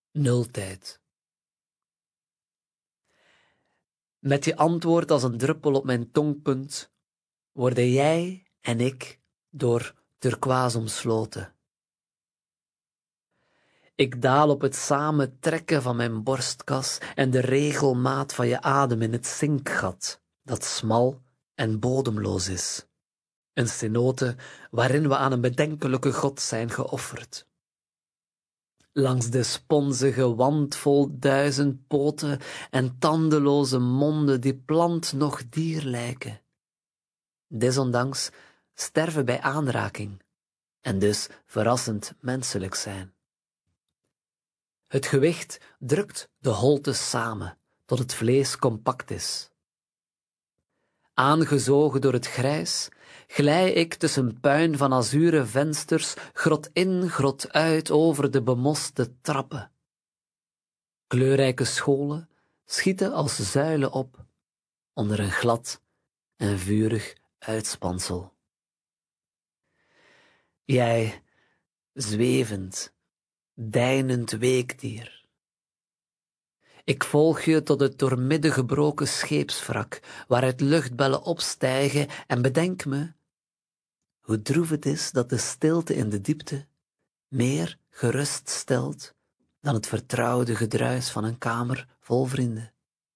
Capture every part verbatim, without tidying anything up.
Nultijd. Met je antwoord als een druppel op mijn tongpunt worden jij en ik door turkoois omsloten. Ik daal op het samentrekken van mijn borstkas en de regelmaat van je adem in het zinkgat, dat smal en bodemloos is. Een cenote waarin we aan een bedenkelijke god zijn geofferd. Langs de sponzige wand vol duizend poten en tandeloze monden die plant nog dier lijken. Desondanks sterven bij aanraking en dus verrassend menselijk zijn. Het gewicht drukt de holte samen tot het vlees compact is. Aangezogen door het grijs glij ik tussen puin van azuren vensters, grot in, grot uit over de bemoste trappen. Kleurrijke scholen schieten als zuilen op onder een glad en vurig uitspansel. Jij, zwevend, deinend weekdier. Ik volg je tot het doormidden gebroken scheepswrak, waaruit luchtbellen opstijgen, en bedenk me hoe droef het is dat de stilte in de diepte meer gerust stelt dan het vertrouwde gedruis van een kamer vol vrienden.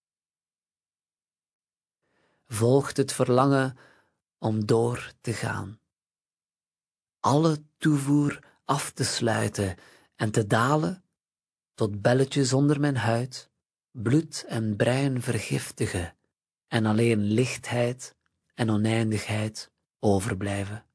Volgt het verlangen om door te gaan, alle toevoer af te sluiten en te dalen tot belletjes onder mijn huid bloed en brein vergiftigen en alleen lichtheid en oneindigheid overblijven.